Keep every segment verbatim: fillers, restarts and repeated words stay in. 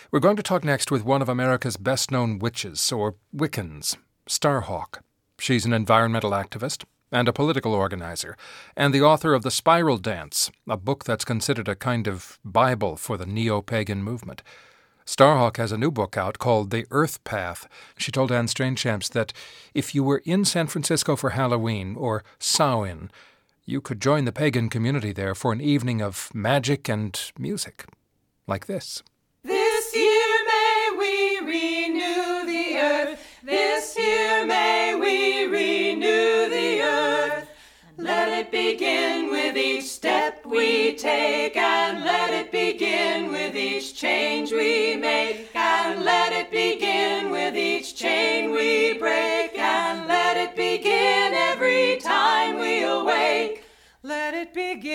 We're going to talk next with one of America's best-known witches, or Wiccans, Starhawk. She's an environmental activist and a political organizer, and the author of The Spiral Dance, a book that's considered a kind of Bible for the neo-pagan movement. Starhawk has a new book out called The Earth Path. She told Anne Strainchamps that if you were in San Francisco for Halloween, or Samhain, you could join the pagan community there for an evening of magic and music, like this. This year may we renew the earth. This year may we renew the earth. Let it begin with each step we take, and let it begin with each change we make, and let it begin with each chain we break, and let it begin every time we awake. Let it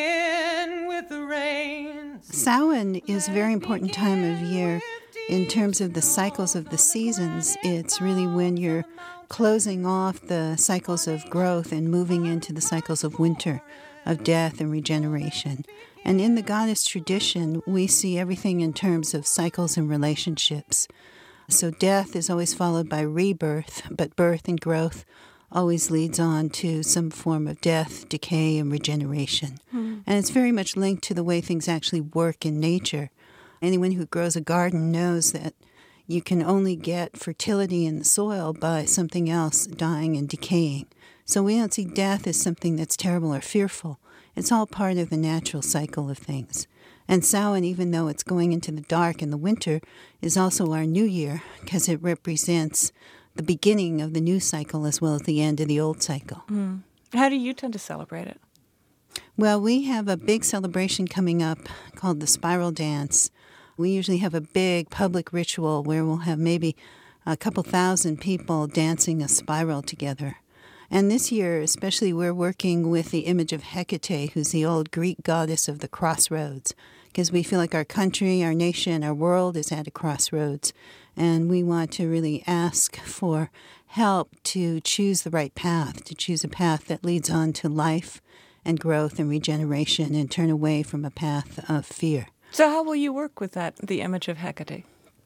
begin with the rain. Samhain is a very important time of year in terms of the cycles of the seasons. It's really when you're closing off the cycles of growth and moving into the cycles of winter, of death and regeneration. And in the goddess tradition, we see everything in terms of cycles and relationships. So death is always followed by rebirth, but birth and growth always leads on to some form of death, decay, and regeneration. Mm. And it's very much linked to the way things actually work in nature. Anyone who grows a garden knows that you can only get fertility in the soil by something else dying and decaying. So we don't see death as something that's terrible or fearful. It's all part of the natural cycle of things. And Samhain, even though it's going into the dark in the winter, is also our new year because it represents the beginning of the new cycle as well as the end of the old cycle. Mm. How do you tend to celebrate it? Well, we have a big celebration coming up called the Spiral Dance. We usually have a big public ritual where we'll have maybe a couple thousand people dancing a spiral together. And this year, especially, we're working with the image of Hecate, who's the old Greek goddess of the crossroads, because we feel like our country, our nation, our world is at a crossroads. And we want to really ask for help to choose the right path, to choose a path that leads on to life and growth and regeneration and turn away from a path of fear. So how will you work with that, the image of Hecate?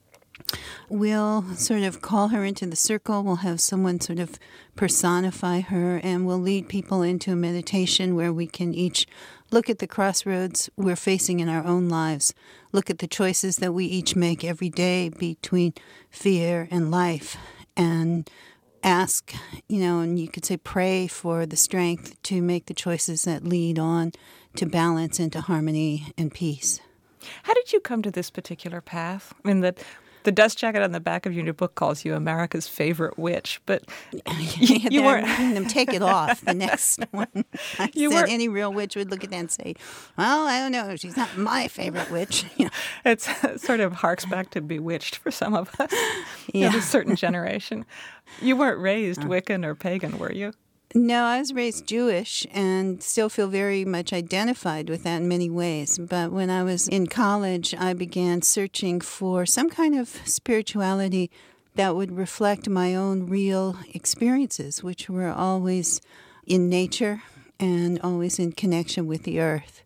We'll sort of call her into the circle. We'll have someone sort of personify her, and we'll lead people into a meditation where we can each look at the crossroads we're facing in our own lives, look at the choices that we each make every day between fear and life, and ask, you know, and you could say pray for the strength to make the choices that lead on to balance and to harmony and peace. How did you come to this particular path? I mean, the, the dust jacket on the back of your new book calls you America's favorite witch, but you, you weren't... making them take it off, the next one. I you said weren't... any real witch would look at that and say, well, I don't know, she's not my favorite witch. You know. It sort of harks back to Bewitched for some of us, yeah. of a certain generation. You weren't raised Wiccan or pagan, were you? No, I was raised Jewish and still feel very much identified with that in many ways. But when I was in college, I began searching for some kind of spirituality that would reflect my own real experiences, which were always in nature and always in connection with the earth.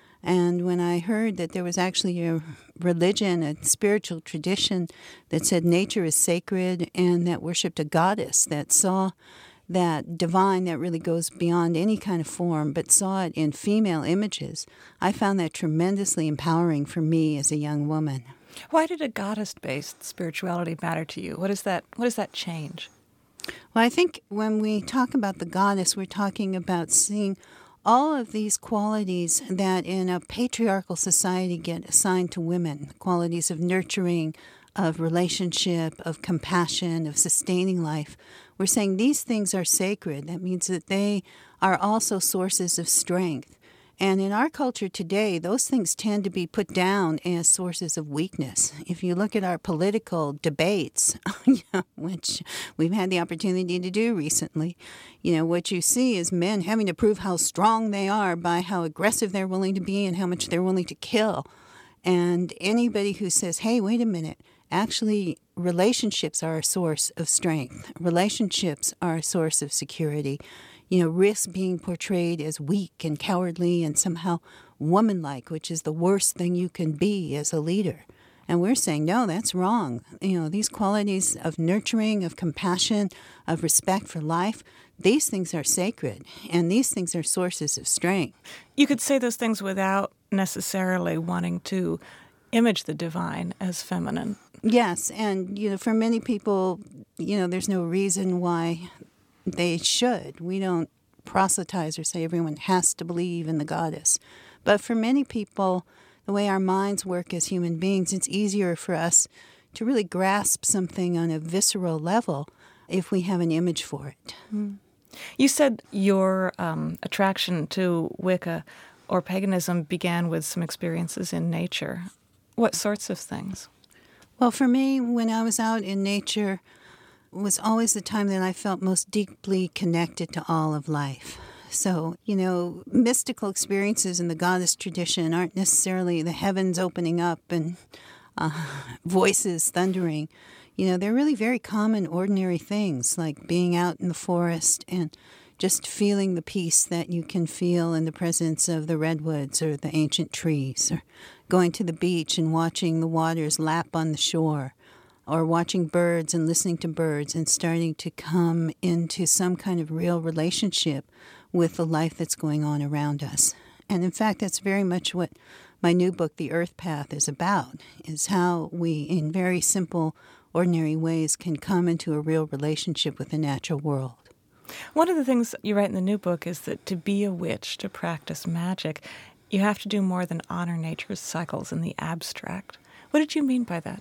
And when I heard that there was actually a religion, a spiritual tradition that said nature is sacred and that worshipped a goddess, that saw that divine that really goes beyond any kind of form, but saw it in female images, I found that tremendously empowering for me as a young woman. Why did a goddess-based spirituality matter to you? What is that? What does that change? Well, I think when we talk about the goddess, we're talking about seeing all of these qualities that in a patriarchal society get assigned to women, qualities of nurturing, of relationship, of compassion, of sustaining life. We're saying these things are sacred. That means that they are also sources of strength. And in our culture today, those things tend to be put down as sources of weakness. If you look at our political debates, you know, which we've had the opportunity to do recently, you know, what you see is men having to prove how strong they are by how aggressive they're willing to be and how much they're willing to kill. And anybody who says, hey, wait a minute, actually, relationships are a source of strength. Relationships are a source of security. You know, risk being portrayed as weak and cowardly and somehow womanlike, which is the worst thing you can be as a leader. And we're saying, no, that's wrong. You know, these qualities of nurturing, of compassion, of respect for life, these things are sacred, and these things are sources of strength. You could say those things without necessarily wanting to image the divine as feminine. Yes, and, you know, for many people, you know, there's no reason why they should. We don't proselytize or say everyone has to believe in the goddess. But for many people, the way our minds work as human beings, it's easier for us to really grasp something on a visceral level if we have an image for it. Mm. You said your um, attraction to Wicca or paganism began with some experiences in nature. What sorts of things? Well, for me, when I was out in nature, was always the time that I felt most deeply connected to all of life. So, you know, mystical experiences in the goddess tradition aren't necessarily the heavens opening up and uh, voices thundering. You know, they're really very common, ordinary things, like being out in the forest and just feeling the peace that you can feel in the presence of the redwoods or the ancient trees, or going to the beach and watching the waters lap on the shore, or watching birds and listening to birds and starting to come into some kind of real relationship with the life that's going on around us. And in fact, that's very much what my new book, The Earth Path, is about, is how we, in very simple, ordinary ways, can come into a real relationship with the natural world. One of the things you write in the new book is that to be a witch, to practice magic, you have to do more than honor nature's cycles in the abstract. What did you mean by that?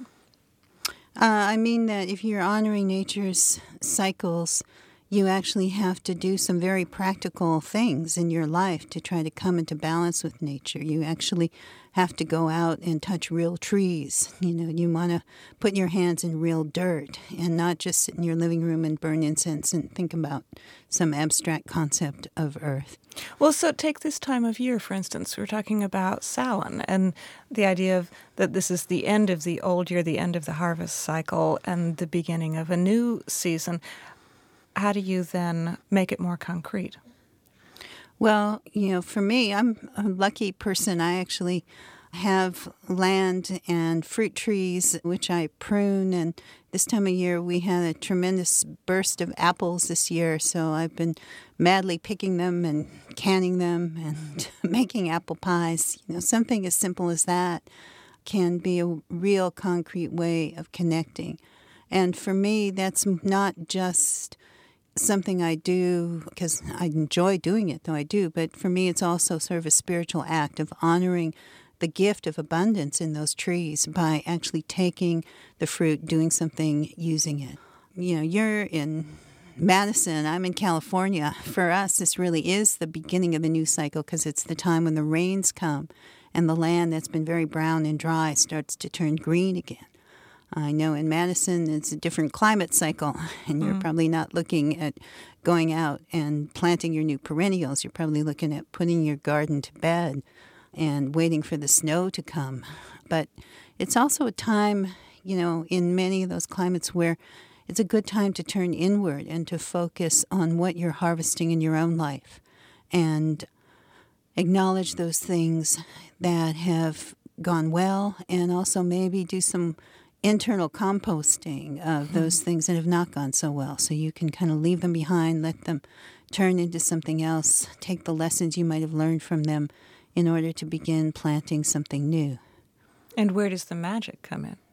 Uh, I mean that if you're honoring nature's cycles, you actually have to do some very practical things in your life to try to come into balance with nature. You actually have to go out and touch real trees. You know, you want to put your hands in real dirt and not just sit in your living room and burn incense and think about some abstract concept of earth. Well, so take this time of year, for instance. We're talking about Samhain and the idea of that this is the end of the old year, the end of the harvest cycle, and the beginning of a new season. How do you then make it more concrete? Well, you know, for me, I'm a lucky person. I actually have land and fruit trees, which I prune. And this time of year, we had a tremendous burst of apples this year. So I've been madly picking them and canning them and making apple pies. You know, something as simple as that can be a real concrete way of connecting. And for me, that's not just something I do because I enjoy doing it, though I do, but for me it's also sort of a spiritual act of honoring the gift of abundance in those trees by actually taking the fruit, doing something, using it. You know, you're in Madison, I'm in California. For us, this really is the beginning of the new cycle because it's the time when the rains come and the land that's been very brown and dry starts to turn green again. I know in Madison it's a different climate cycle, and you're mm. probably not looking at going out and planting your new perennials. You're probably looking at putting your garden to bed and waiting for the snow to come. But it's also a time, you know, in many of those climates where it's a good time to turn inward and to focus on what you're harvesting in your own life and acknowledge those things that have gone well and also maybe do some internal composting of those things that have not gone so well. So you can kind of leave them behind, let them turn into something else, take the lessons you might have learned from them in order to begin planting something new. And where does the magic come in?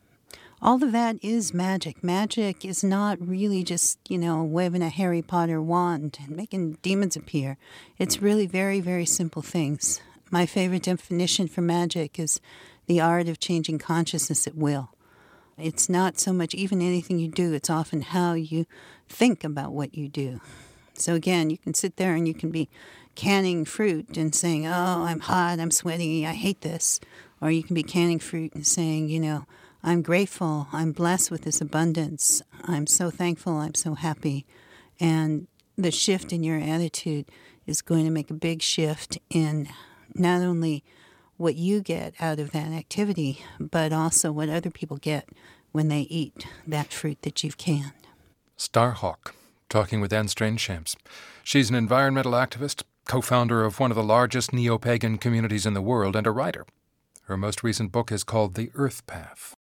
All of that is magic. Magic is not really just, you know, waving a Harry Potter wand and making demons appear. It's really very, very simple things. My favorite definition for magic is the art of changing consciousness at will. It's not so much even anything you do, it's often how you think about what you do. So again, you can sit there and you can be canning fruit and saying, oh, I'm hot, I'm sweaty, I hate this. Or you can be canning fruit and saying, you know, I'm grateful, I'm blessed with this abundance, I'm so thankful, I'm so happy. And the shift in your attitude is going to make a big shift in not only what you get out of that activity, but also what other people get when they eat that fruit that you've canned. Starhawk, talking with Anne Strange-Shams. She's an environmental activist, co-founder of one of the largest neo-pagan communities in the world, and a writer. Her most recent book is called The Earth Path.